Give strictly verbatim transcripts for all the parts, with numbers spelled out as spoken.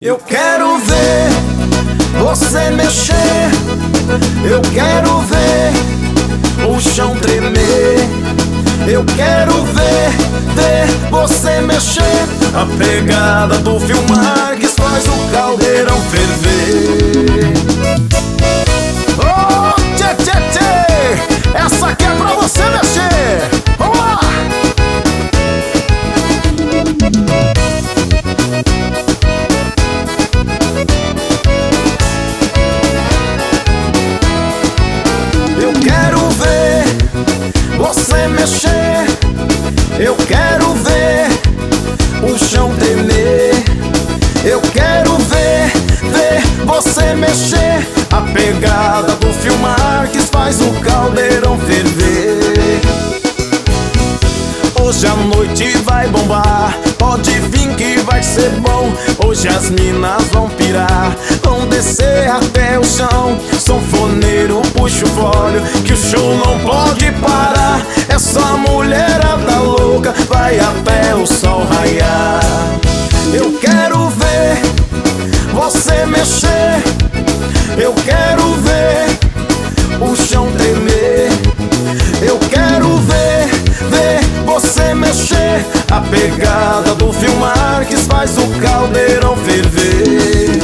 Eu quero ver você mexer, eu quero ver o chão tremer, eu quero ver, ver você mexer. A pegada do Phil Marques faz o caldeirão ferver. Oh, tchê, tchê, tchê, essa aqui é pra você mexer. Vamos lá! Eu quero ver você mexer, eu quero ver o chão tremer, eu quero ver, ver você mexer. A pegada do Phil Marques faz o caldeirão ferver. Hoje a noite vai bombar, pode vir que vai ser bom. Hoje as minas vão pirar, vão descer até o chão. Sanfoneiro puxa o fole, que o show não pode parar. Essa mulherada louca vai até o sol raiar. Eu quero ver você mexer, eu quero ver o chão tremer, eu quero ver, ver você mexer. A pegada do Phil Marques faz o caldeirão ferver.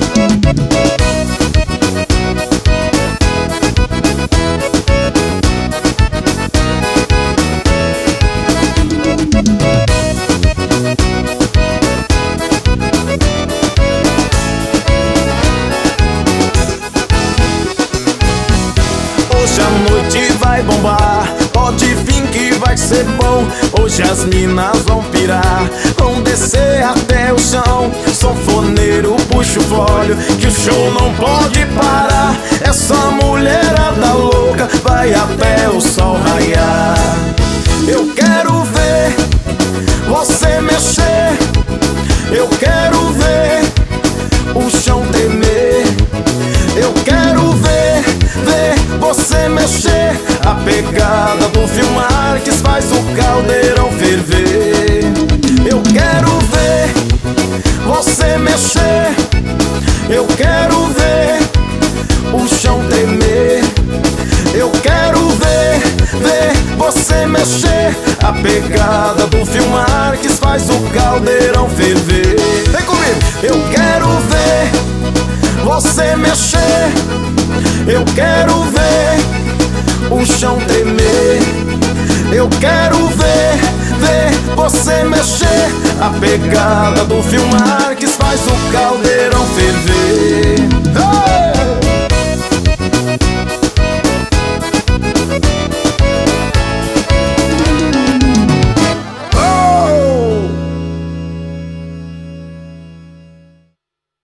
Hoje a noite vai bombar, pode vir que vai ser bom. Hoje as minas vão pirar, vão descer até o chão. Sanfoneiro puxa o fole, que o show não pode parar. Essa mulherada louca vai até o sol raiar. Eu quero ver você mexer, eu quero ver o chão tremer, eu quero ver, ver você mexer. A pegada do Phil Marques faz o caldeirão ferver. Eu quero ver você mexer, eu quero ver o chão tremer, eu quero ver, ver você mexer. A pegada do Phil Marques faz o caldeirão ferver. Vem comigo! Eu quero ver você mexer, eu quero ver o chão tremer, eu quero ver, ver você mexer. A pegada do Phil Marques faz o caldeirão ferver.